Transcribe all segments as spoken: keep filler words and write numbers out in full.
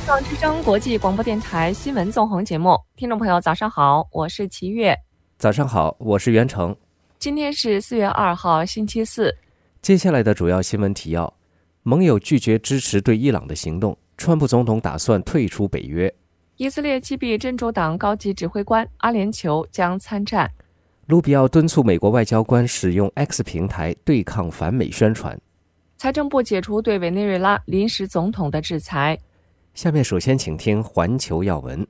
港之声国际广播电台新闻纵横节目，听众朋友早上好，我是齐月。 早上好，我是袁成。 今天是四月二号星期四。 接下来的主要新闻提要：盟友拒绝支持对伊朗的行动，川普总统打算退出北约。 以色列击毙真主党高级指挥官，阿联酋将参战。 卢比奥敦促美国外交官使用 X 平台对抗反美宣传。 财政部解除对委内瑞拉临时总统的制裁。 下面首先请听环球要闻。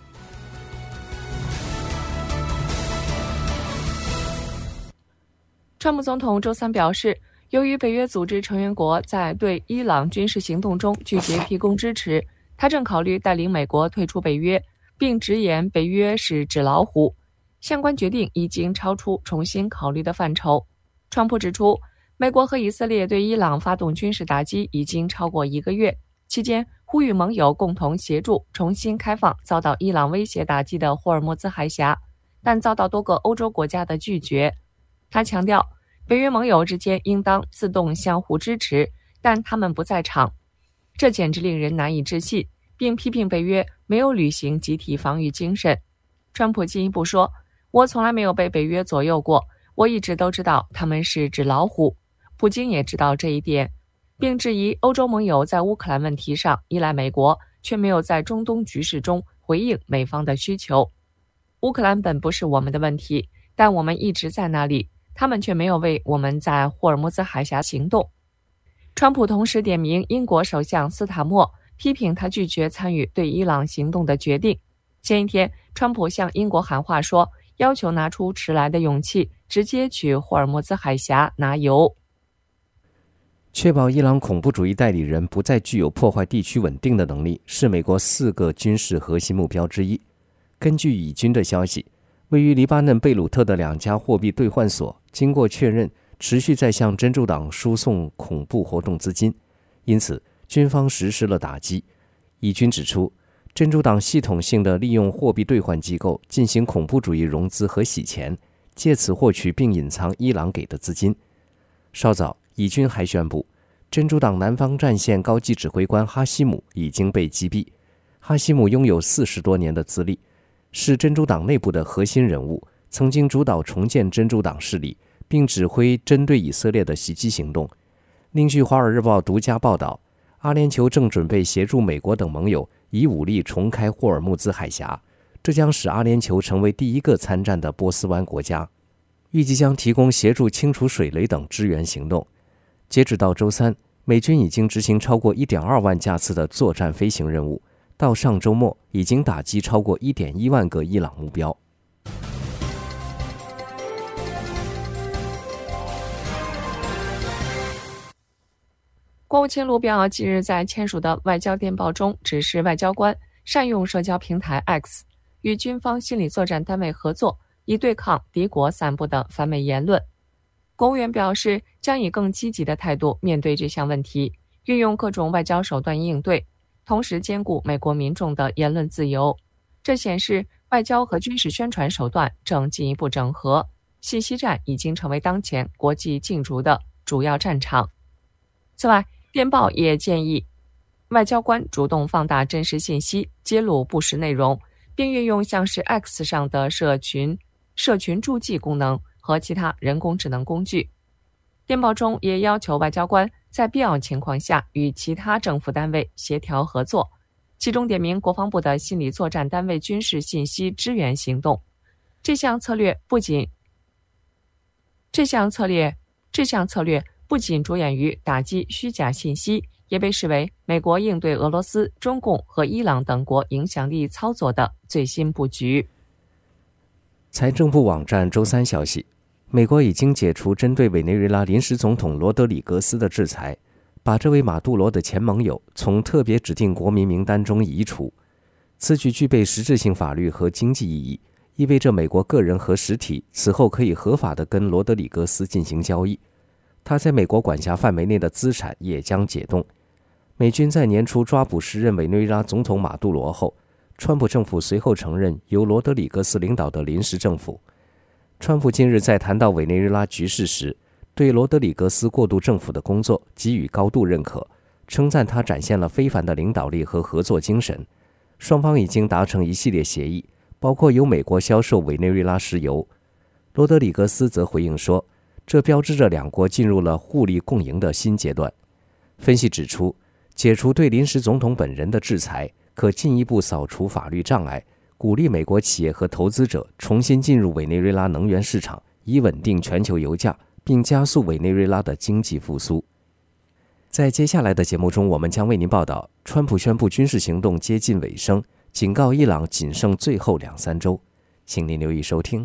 川普总统周三表示，由于北约组织成员国在对伊朗军事行动中拒绝提供支持，他正考虑带领美国退出北约，并直言北约是纸老虎。相关决定已经超出重新考虑的范畴。川普指出，美国和以色列对伊朗发动军事打击已经超过一个月，期间呼吁盟友共同协助重新开放遭到伊朗威胁打击的霍尔木兹海峡，但遭到多个欧洲国家的拒绝。他强调，北约盟友之间应当自动相互支持，但他们不在场，这简直令人难以置信，并批评北约没有履行集体防御精神。川普进一步说，我从来没有被北约左右过，我一直都知道他们是纸老虎。普京也知道这一点，并质疑欧洲盟友在乌克兰问题上依赖美国，却没有在中东局势中回应美方的需求。乌克兰本不是我们的问题，但我们一直在那里，他们却没有为我们在霍尔木兹海峡行动。川普同时点名英国首相斯塔默，批评他拒绝参与对伊朗行动的决定。前一天，川普向英国喊话说，要求拿出迟来的勇气，直接去霍尔木兹海峡拿油。 确保伊朗恐怖主义代理人不再具有破坏地区稳定的能力，是美国四个军事核心目标之一。根据以军的消息，位于黎巴嫩贝鲁特的两家货币兑换所经过确认，持续在向真主党输送恐怖活动资金，因此军方实施了打击。以军指出，真主党系统性地利用货币兑换机构进行恐怖主义融资和洗钱，借此获取并隐藏伊朗给的资金。稍早，以军还宣布，真主党南方战线高级指挥官哈希姆已经被击毙。哈希姆拥有四十多年的资历，是真主党内部的核心人物，曾经主导重建真主党势力，并指挥针对以色列的袭击行动。另据《华尔日报》独家报道，阿联酋正准备协助美国等盟友以武力重开霍尔木兹海峡，这将使阿联酋成为第一个参战的波斯湾国家，预计将提供协助清除水雷等支援行动。截止到周三，美军已经执行超过 一点二万架次的作战飞行任务，到上周末已经打击超过 一点一万个伊朗目标。 国务卿卢比奥近日在签署的外交电报中指示外交官善用社交平台 X， 与军方心理作战单位合作，以对抗敌国散布的反美言论。国务院表示，将以更积极的态度面对这项问题，运用各种外交手段应对，同时兼顾美国民众的言论自由。这显示外交和军事宣传手段正进一步整合，信息战已经成为当前国际竞逐的主要战场。此外，电报也建议外交官主动放大真实信息，揭露不实内容，并运用像是 X 上的社群社群注记功能和其他人工智能工具。电报中也要求外交官在必要情况下与其他政府单位协调合作，其中点名国防部的心理作战单位军事信息支援行动。这项策略不仅这项策略这项策略不仅着眼于打击虚假信息，也被视为美国应对俄罗斯、中共和伊朗等国影响力操作的最新布局。 财政部网站周三消息，美国已经解除针对委内瑞拉临时总统罗德里格斯的制裁，把这位马杜罗的前盟友从特别指定国民名单中移除。此举具备实质性法律和经济意义，意味着美国个人和实体此后可以合法地跟罗德里格斯进行交易，他在美国管辖范围内的资产也将解冻。美军在年初抓捕时任委内瑞拉总统马杜罗后，川普政府随后承认由罗德里格斯领导的临时政府。川普近日在谈到委内瑞拉局势时，对罗德里格斯过渡政府的工作给予高度认可， 称赞他展现了非凡的领导力和合作精神。双方已经达成一系列协议，包括由美国销售委内瑞拉石油。罗德里格斯则回应说，这标志着两国进入了互利共赢的新阶段。分析指出，解除对临时总统本人的制裁，可进一步扫除法律障碍，鼓励美国企业和投资者重新进入委内瑞拉能源市场，以稳定全球油价，并加速委内瑞拉的经济复苏。在接下来的节目中，我们将为您报道，川普宣布军事行动接近尾声，警告伊朗仅剩最后两三周。请您留意收听。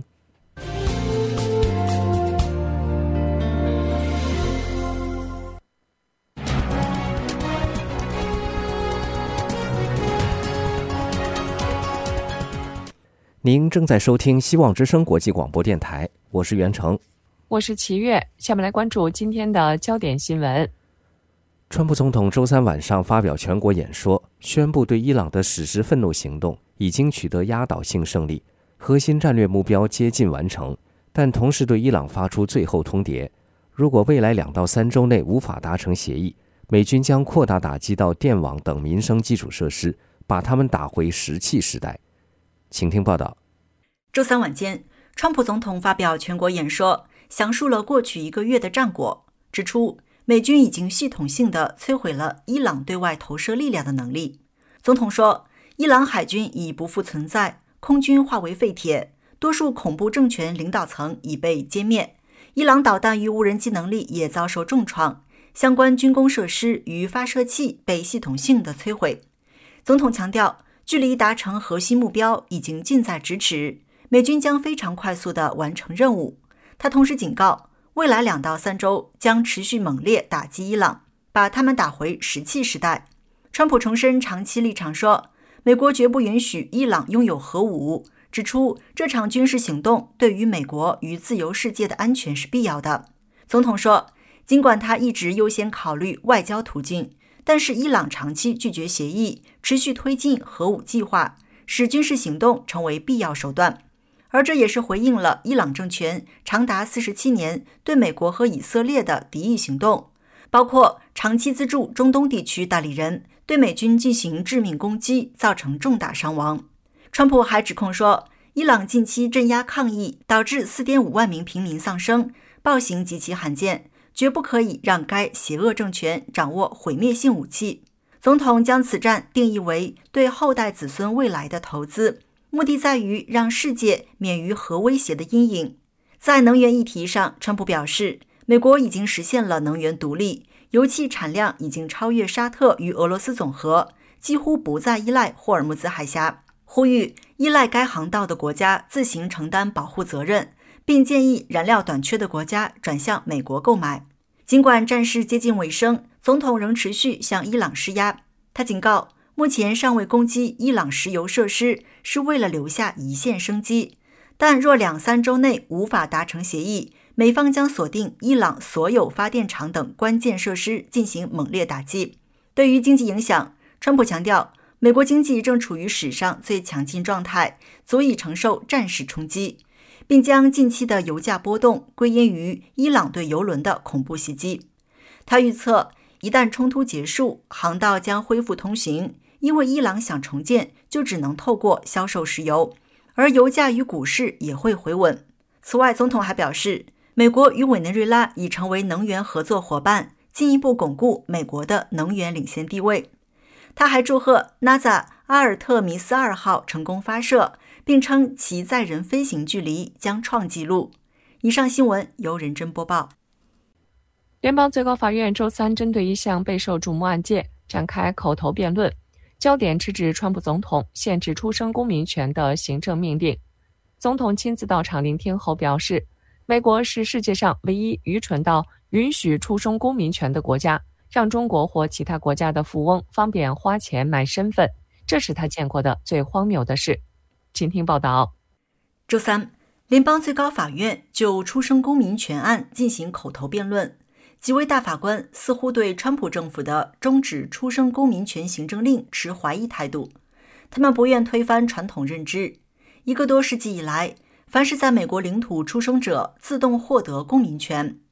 您正在收听希望之声国际广播电台，我是袁成， 我是齐月。下面来关注今天的焦点新闻。 川普总统周三晚上发表全国演说，宣布对伊朗的史诗愤怒行动已经取得压倒性胜利，核心战略目标接近完成，但同时对伊朗发出最后通牒：如果未来两到三周内无法达成协议，美军将扩大打击到电网等民生基础设施，把他们打回石器时代。请听报道。 周三晚间，川普总统发表全国演说，详述了过去一个月的战果，指出美军已经系统性地摧毁了伊朗对外投射力量的能力。总统说，伊朗海军已不复存在，空军化为废铁，多数恐怖政权领导层已被歼灭，伊朗导弹与无人机能力也遭受重创，相关军工设施与发射器被系统性的摧毁。总统强调，距离达成核心目标已经近在咫尺，美军将非常快速地完成任务。他同时警告，未来两到三周将持续猛烈打击伊朗，把他们打回石器时代。川普重申长期立场说，美国绝不允许伊朗拥有核武，指出这场军事行动对于美国与自由世界的安全是必要的。总统说，尽管他一直优先考虑外交途径，但是伊朗长期拒绝协议，持续推进核武计划，使军事行动成为必要手段。而这也是回应了伊朗政权长达四十七年对美国和以色列的敌意行动，包括长期资助中东地区代理人对美军进行致命攻击，造成重大伤亡。川普还指控说，伊朗近期镇压抗议，导致 四点五万名平民丧生，暴行极其罕见，绝不可以让该邪恶政权掌握毁灭性武器。总统将此战定义为对后代子孙未来的投资，目的在于让世界免于核威胁的阴影。在能源议题上，川普表示，美国已经实现了能源独立，油气产量已经超越沙特与俄罗斯总和，几乎不再依赖霍尔木兹海峡，呼吁依赖该航道的国家自行承担保护责任，并建议燃料短缺的国家转向美国购买。尽管战事接近尾声，总统仍持续向伊朗施压。他警告，目前尚未攻击伊朗石油设施是为了留下一线生机，但若两三周内无法达成协议，美方将锁定伊朗所有发电厂等关键设施进行猛烈打击。对于经济影响，川普强调，美国经济正处于史上最强劲状态，足以承受战事冲击，并将近期的油价波动归因于伊朗对油轮的恐怖袭击。他预测，一旦冲突结束，航道将恢复通行，因为伊朗想重建就只能透过销售石油，而油价与股市也会回稳。此外，总统还表示，美国与委内瑞拉已成为能源合作伙伴，进一步巩固美国的能源领先地位。他还祝贺 NASA 阿尔特弥斯二号成功发射，并称其载人飞行距离将创纪录。以上新闻由任真播报。 联邦最高法院周三针对一项备受瞩目案件展开口头辩论，焦点直指川普总统限制出生公民权的行政命令。总统亲自到场聆听后表示，美国是世界上唯一愚蠢到允许出生公民权的国家，让中国或其他国家的富翁方便花钱买身份，这是他见过的最荒谬的事。请听报道。 周三，联邦最高法院就出生公民权案进行口头辩论，几位大法官似乎对川普政府的终止出生公民权行政令持怀疑态度，他们不愿推翻传统认知。一个多世纪以来，凡是在美国领土出生者自动获得公民权。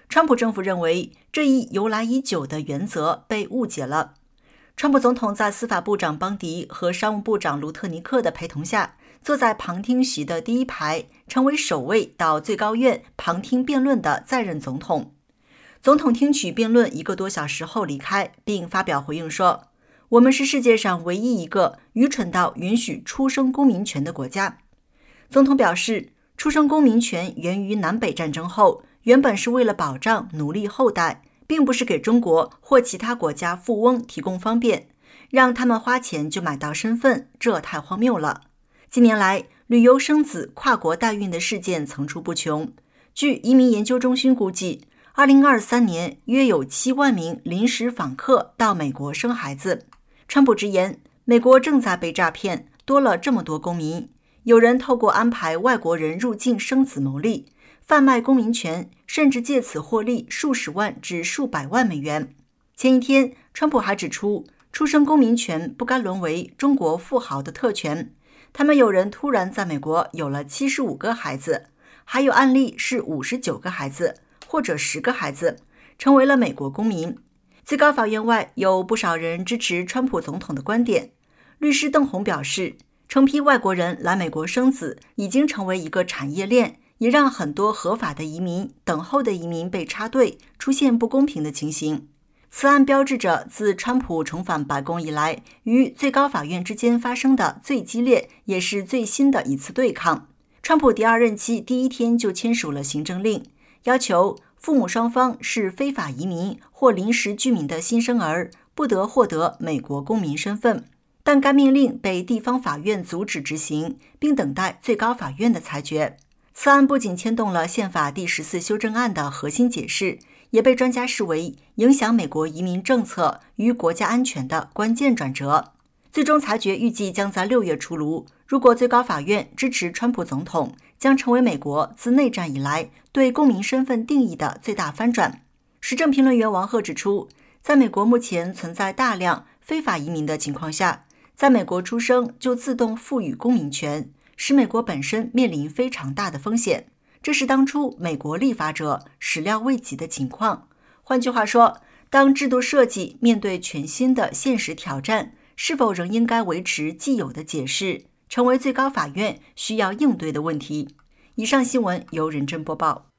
川普政府认为这一由来已久的原则被误解了。川普总统在司法部长邦迪和商务部长卢特尼克的陪同下，坐在旁听席的第一排，成为首位到最高院旁听辩论的在任总统。总统听取辩论一个多小时后离开，并发表回应说，我们是世界上唯一一个愚蠢到允许出生公民权的国家。总统表示，出生公民权源于南北战争后，原本是为了保障奴隶后代，并不是给中国或其他国家富翁提供方便，让他们花钱就买到身份，这太荒谬了。近年来，旅游生子、跨国代孕的事件层出不穷。据移民研究中心估计，二零二三年约有七万名临时访客到美国生孩子。川普直言，美国正在被诈骗，多了这么多公民，有人透过安排外国人入境生子牟利，贩卖公民权，甚至借此获利数十万至数百万美元。前一天，川普还指出，出生公民权不该沦为中国富豪的特权。他们有人突然在美国有了七十五个孩子，还有案例是五十九个孩子或者十个孩子，成为了美国公民。最高法院外有不少人支持川普总统的观点。律师邓红表示，成批外国人来美国生子已经成为一个产业链，也让很多合法的移民等候的移民被插队，出现不公平的情形。此案标志着自川普重返白宫以来，与最高法院之间发生的最激烈也是最新的一次对抗。川普第二任期第一天就签署了行政令，要求父母双方是非法移民或临时居民的新生儿不得获得美国公民身份，但该命令被地方法院阻止执行，并等待最高法院的裁决。此案不仅牵动了宪法第十四修正案的核心解释，也被专家视为影响美国移民政策与国家安全的关键转折。最终裁决预计将在六月出炉，如果最高法院支持川普总统，将成为美国自内战以来对公民身份定义的最大翻转。时政评论员王鹤指出，在美国目前存在大量非法移民的情况下，在美国出生就自动赋予公民权，使美国本身面临非常大的风险。这是当初美国立法者始料未及的情况。换句话说，当制度设计面对全新的现实挑战，是否仍应该维持既有的解释，成为最高法院需要应对的问题。以上新闻由任真播报。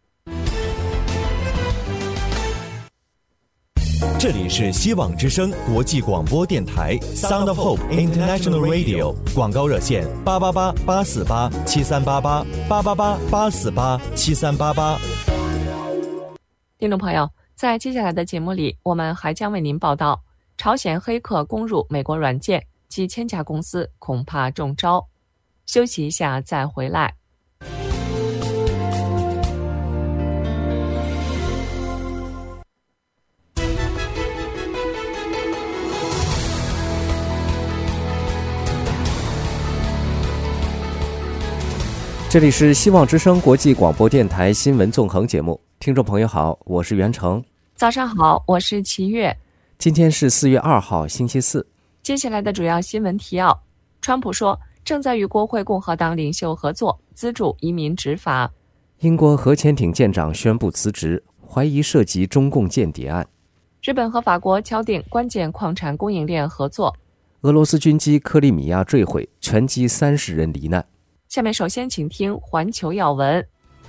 这里是希望之声国际广播电台 Sound of Hope International Radio， 广告热线八八八八四八七三八八八八八八四八七三八八。 听众朋友，在接下来的节目里，我们还将为您报道朝鲜黑客攻入美国软件，几千家公司恐怕中招。休息一下再回来。 这里是希望之声国际广播电台新闻纵横节目，听众朋友好，我是袁成。 早上好，我是齐月。 今天是四月二号，星期四。 接下来的主要新闻提要：川普说正在与国会共和党领袖合作，资助移民执法。 英国核潜艇舰长宣布辞职，怀疑涉及中共间谍案。 日本和法国敲定关键矿产供应链合作。 俄罗斯军机克里米亚坠毁，全机三十人罹难。 下面首先请听环球要闻。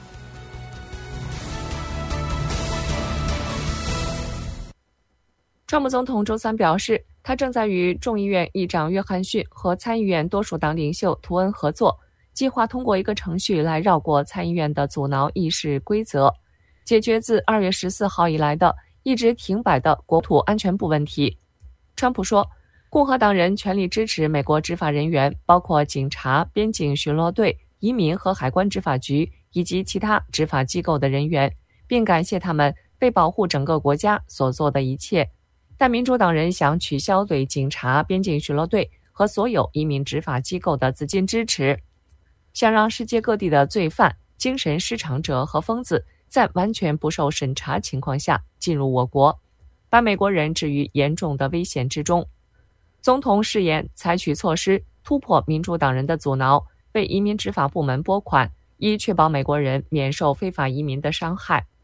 川普总统周三表示，他正在与众议院议长约翰逊和参议院多数党领袖图恩合作，计划通过一个程序来绕过参议院的阻挠议事规则，解决自二月十四号以来的一直停摆的国土安全部问题。川普说，共和党人全力支持美国执法人员，包括警察、边境巡逻队、移民和海关执法局以及其他执法机构的人员，并感谢他们为保护整个国家所做的一切。但民主党人想取消对警察、边境巡逻队和所有移民执法机构的资金支持，想让世界各地的罪犯、精神失常者和疯子在完全不受审查情况下进入我国，把美国人置于严重的危险之中。总统誓言采取措施突破民主党人的阻挠，为移民执法部门拨款，以确保美国人免受非法移民的伤害。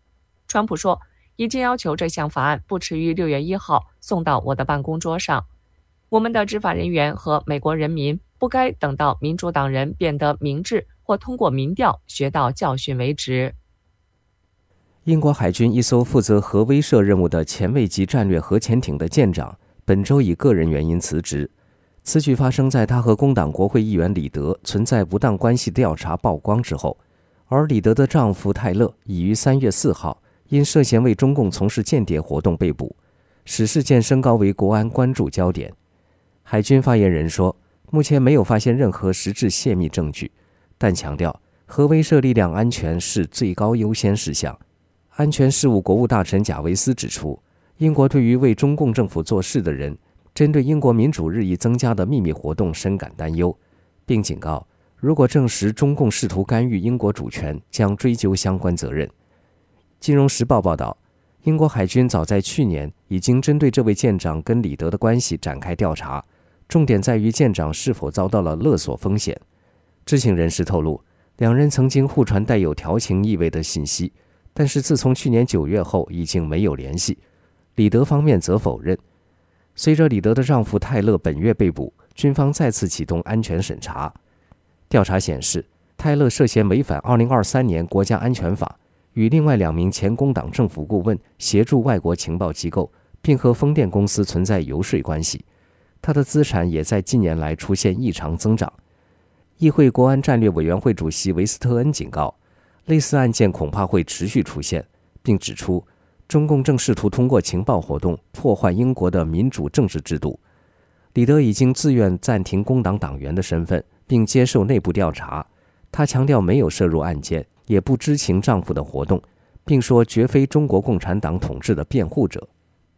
川普说，已经要求这项法案不迟于六月一号送到我的办公桌上。我们的执法人员和美国人民不该等到民主党人变得明智或通过民调学到教训为止。 英国海军一艘负责核威慑任务的前卫级战略核潜艇的舰长本周以个人原因辞职。此举发生在他和工党国会议员李德存在不当关系调查曝光之后，而李德的丈夫泰勒已于三月四号因涉嫌为中共从事间谍活动被捕，使事件升高为国安关注焦点。海军发言人说，目前没有发现任何实质泄密证据，但强调核威慑力量安全是最高优先事项。安全事务国务大臣贾维斯指出，英国对于为中共政府做事的人针对英国民主日益增加的秘密活动深感担忧，并警告，如果证实中共试图干预英国主权，将追究相关责任。金融时报报道，英国海军早在去年已经针对这位舰长跟李德的关系展开调查，重点在于舰长是否遭到了勒索风险。知情人士透露，两人曾经互传带有调情意味的信息，但是自从去年九月后已经没有联系。李德方面则否认。随着李德的丈夫泰勒本月被捕，军方再次启动安全审查。调查显示，泰勒涉嫌违反二零二三年国家安全法，与另外两名前工党政府顾问协助外国情报机构，并和风电公司存在游说关系。他的资产也在近年来出现异常增长。议会国安战略委员会主席维斯特恩警告，类似案件恐怕会持续出现，并指出中共正试图通过情报活动破坏英国的民主政治制度。李德已经自愿暂停工党党员的身份，并接受内部调查。他强调没有涉入案件，也不知情丈夫的活动，并说绝非中国共产党统治的辩护者。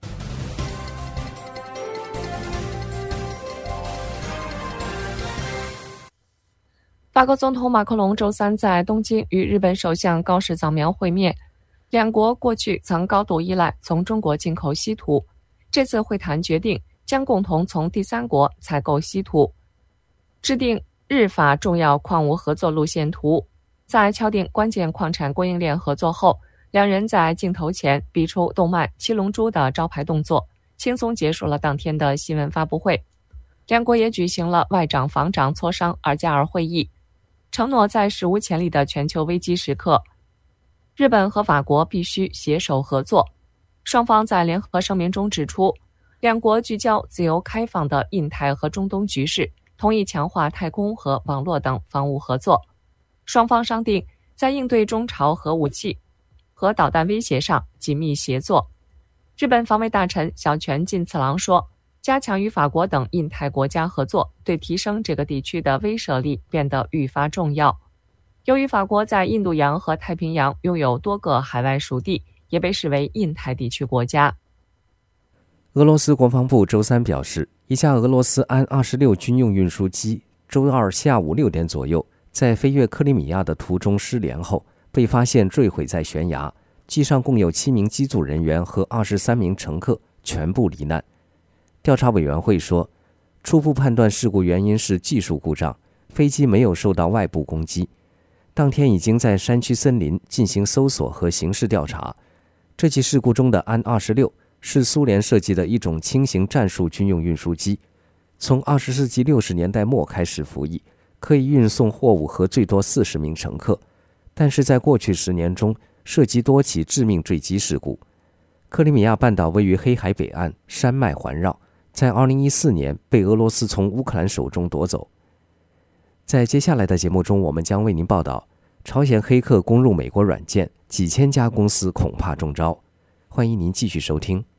法国总统马克龙周三在东京与日本首相高市早苗会面，两国过去曾高度依赖从中国进口稀土，这次会谈决定将共同从第三国采购稀土，制定日法重要矿物合作路线图。在敲定关键矿产供应链合作后，两人在镜头前比出动漫《七龙珠》的招牌动作，轻松结束了当天的新闻发布会。两国也举行了外长防长磋商二加二会议，承诺在史无前例的全球危机时刻，日本和法国必须携手合作。双方在联合声明中指出，两国聚焦自由开放的印太和中东局势，同意强化太空和网络等防务合作。双方商定在应对中朝核武器和导弹威胁上紧密协作。日本防卫大臣小泉进次郎说，加强与法国等印太国家合作，对提升这个地区的威慑力变得愈发重要。由于法国在印度洋和太平洋拥有多个海外属地，也被视为印太地区国家。 俄罗斯国防部周三表示，一架俄罗斯安二十六军用运输机周二下午六点左右在飞越克里米亚的途中失联后，被发现坠毁在悬崖，机上共有七名机组人员和二十三名乘客全部罹难。调查委员会说，初步判断事故原因是技术故障，飞机没有受到外部攻击。当天已经在山区森林进行搜索和刑事调查。这起事故中的安二十六是苏联设计的一种轻型战术军用运输机，从二十世纪六十年代末开始服役，可以运送货物和最多四十名乘客，但是在过去十年中涉及多起致命坠机事故。克里米亚半岛位于黑海北岸，山脉环绕，在二零一四年被俄罗斯从乌克兰手中夺走。在接下来的节目中，我们将为您报道朝鲜黑客攻入美国软件，几千家公司恐怕中招。欢迎您继续收听。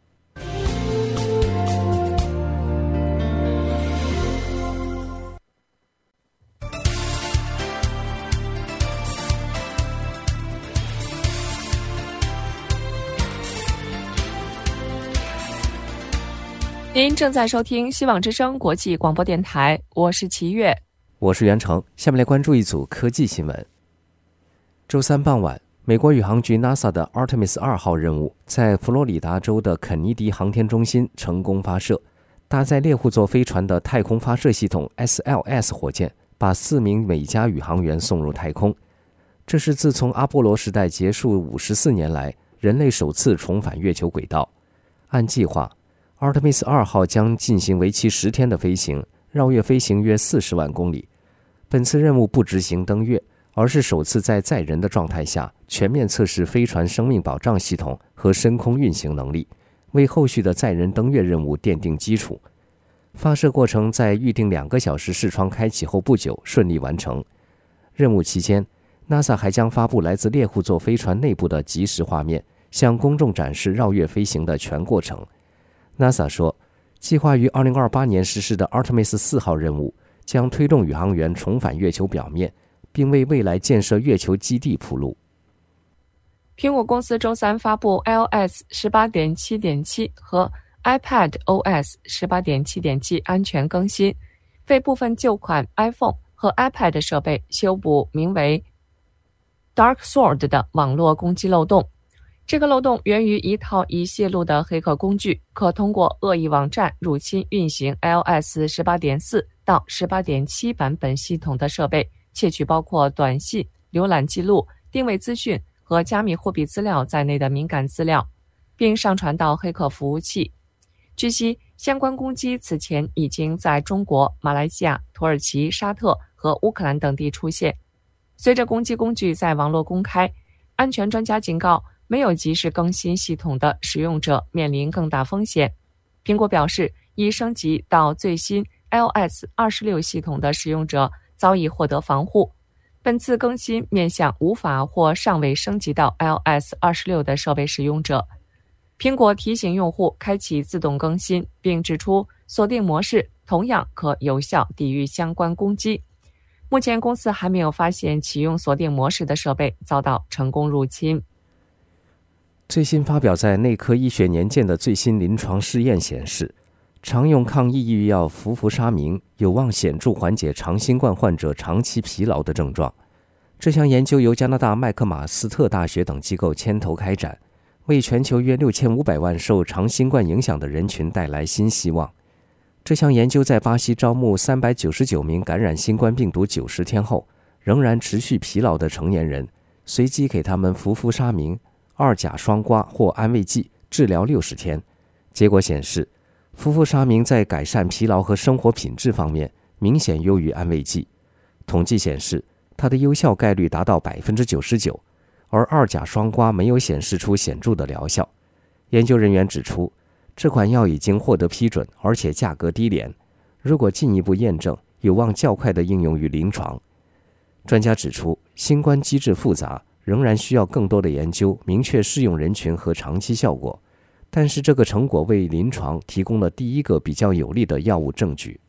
您正在收听希望之声国际广播电台，我是齐月， 我是袁成。下面来关注一组科技新闻。周三傍晚，美国宇航局 NASA 的 Artemis 二号任务在佛罗里达州的肯尼迪航天中心成功发射。搭载猎户座飞船的太空发射系统 S L S 火箭把四名美加宇航员送入太空。这是自从阿波罗时代结束五十四年来， 人类首次重返月球轨道。按计划， Artemis 二号将进行为期十天的飞行，绕月飞行约四十万公里。本次任务不执行登月，而是首次在载人的状态下全面测试飞船生命保障系统和深空运行能力，为后续的载人登月任务奠定基础。发射过程在预定两个小时视窗开启后不久顺利完成。任务期间， NASA 还将发布来自猎户座飞船内部的即时画面，向公众展示绕月飞行的全过程。 NASA 说，计划于二零二八年实施的 Artemis 四号任务将推动宇航员重返月球表面，并为未来建设月球基地铺路。 苹果公司周三发布 iOS 十八点七点七 和 iPadOS 十八点七点七 安全更新，为部分旧款 iPhone 和 iPad 设备修补名为 Dark Sword 的网络攻击漏洞。这个漏洞源于一套已泄露的黑客工具，可通过恶意网站入侵运行 iOS 十八点四 到 十八点七 版本系统的设备，窃取包括短信、浏览记录、定位资讯和加密货币资料在内的敏感资料，并上传到黑客服务器。据悉，相关攻击此前已经在中国、马来西亚、土耳其、沙特和乌克兰等地出现。随着攻击工具在网络公开，安全专家警告，没有及时更新系统的使用者面临更大风险。苹果表示，已升级到最新 iOS 二十六系统的使用者早已获得防护。本次更新面向无法或尚未升级到 iOS 二十六的设备使用者。苹果提醒用户开启自动更新，并指出锁定模式同样可有效抵御相关攻击。目前公司还没有发现启用锁定模式的设备遭到成功入侵。 最新发表在内科医学年鉴的最新临床试验显示，常用抗抑郁药氟氟沙明有望显著缓解长新冠患者长期疲劳的症状。这项研究由加拿大麦克马斯特大学等机构牵头开展，为全球约六千五百万受长新冠影响的人群带来新希望。这项研究在巴西招募三百九十九名感染新冠病毒九十天后仍然持续疲劳的成年人，随机给他们氟氟沙明、二甲双胍或安慰剂治疗六十天。结果显示，氟氟沙明在改善疲劳和生活品质方面明显优于安慰剂。统计显示，它的有效概率达到 百分之九十九， 而二甲双胍没有显示出显著的疗效。研究人员指出，这款药已经获得批准，而且价格低廉。如果进一步验证，有望较快地应用于临床。专家指出，新冠机制复杂，仍然需要更多的研究，明确适用人群和长期效果。但是这个成果为临床提供了第一个比较有力的药物证据。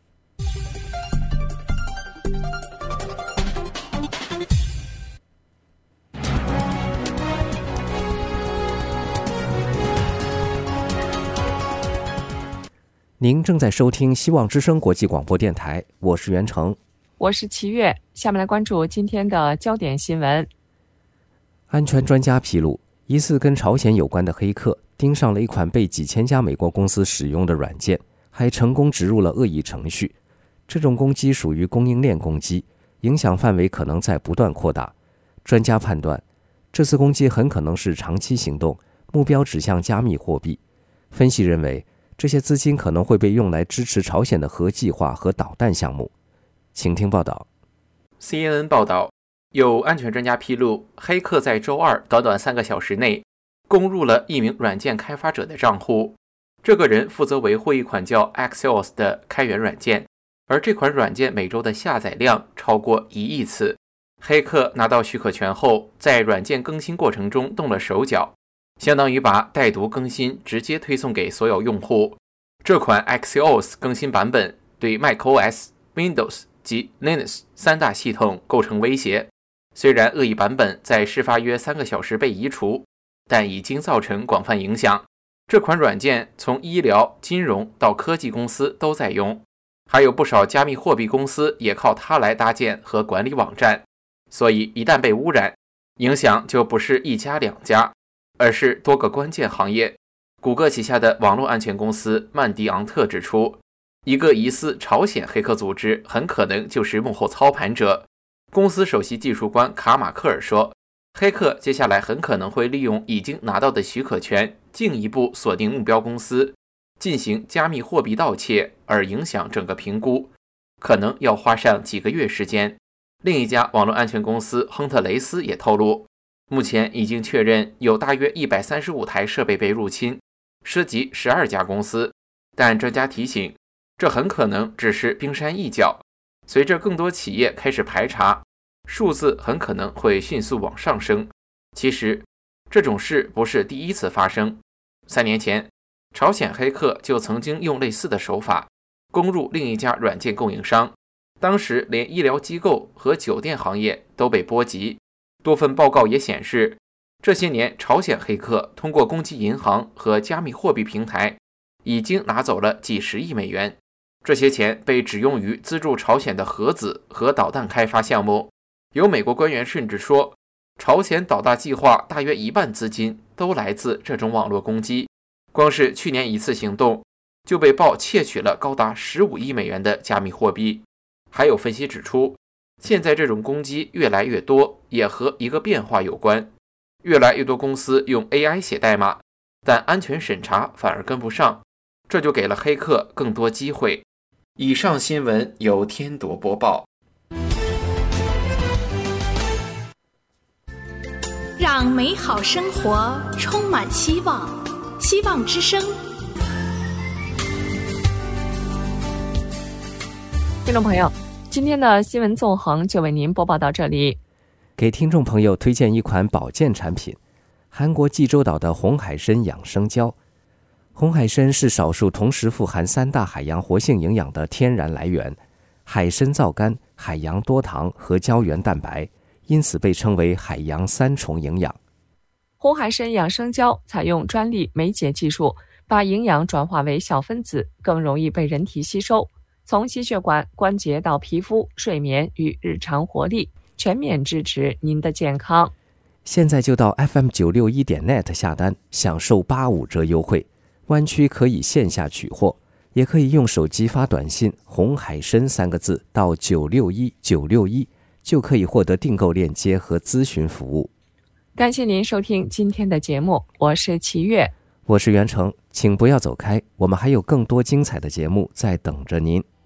您正在收听希望之声国际广播电台，我是袁成， 我是齐月。下面来关注今天的焦点新闻。 安全专家披露，疑似跟朝鲜有关的黑客盯上了一款被几千家美国公司使用的软件，还成功植入了恶意程序。这种攻击属于供应链攻击，影响范围可能在不断扩大。专家判断，这次攻击很可能是长期行动，目标指向加密货币。分析认为，这些资金可能会被用来支持朝鲜的核计划和导弹项目。请听报道。 C N N 报道，有安全专家披露，黑客在周二短短三个小时内攻入了一名软件开发者的账户。这个人负责维护一款叫 Axios 的开源软件，而这款软件每周的下载量超过一亿次。黑客拿到许可权后，在软件更新过程中动了手脚，相当于把带毒更新直接推送给所有用户。这款 Axios 更新版本对 macOS、Windows 及 Linux 三大系统构成威胁。虽然恶意版本在事发约三个小时被移除，但已经造成广泛影响。这款软件从医疗、金融到科技公司都在用，还有不少加密货币公司也靠它来搭建和管理网站。所以一旦被污染，影响就不是一家两家，而是多个关键行业。谷歌旗下的网络安全公司曼迪昂特指出，一个疑似朝鲜黑客组织很可能就是幕后操盘者。公司首席技术官卡马克尔说， 黑客接下来很可能会利用已经拿到的许可权，进一步锁定目标公司，进行加密货币盗窃，而影响整个评估，可能要花上几个月时间。另一家网络安全公司亨特雷斯也透露，目前已经确认有大约一百三十五台设备被入侵，涉及十二家公司，但专家提醒，这很可能只是冰山一角，随着更多企业开始排查，数字很可能会迅速往上升。其实，这种事不是第一次发生。三年前，朝鲜黑客就曾经用类似的手法攻入另一家软件供应商，当时连医疗机构和酒店行业都被波及。多份报告也显示，这些年朝鲜黑客通过攻击银行和加密货币平台，已经拿走了几十亿美元。这些钱被只用于资助朝鲜的核子和导弹开发项目。有美国官员甚至说，朝鲜导弹计划大约一半资金都来自这种网络攻击。光是去年一次行动，就被曝窃取了高达十五亿美元的加密货币。还有分析指出，现在这种攻击越来越多，也和一个变化有关。越来越多公司用 A I 写代码，但安全审查反而跟不上，这就给了黑客更多机会。以上新闻由天铎播报。 让美好生活充满希望，希望之声。 听众朋友，今天的新闻纵横就为您播报到这里。 给听众朋友推荐一款保健产品，韩国济州岛的红海参养生胶。红海参是少数同时富含三大海洋活性营养的天然来源，海参皂苷、海洋多糖和胶原蛋白，因此被称为海洋三重营养。 红海参养生胶采用专利酶解技术，把营养转化为小分子，更容易被人体吸收，从心血管、关节到皮肤、睡眠与日常活力，全面支持您的健康。 现在就到 F M 九六一 点 net 下单，享受八五折优惠。湾区可以线下取货，也可以用手机发短信红海参三个字到九六一九六一，就可以获得订购链接和咨询服务。 感谢您收听今天的节目，我是齐月， 我是袁成，请不要走开，我们还有更多精彩的节目在等着您。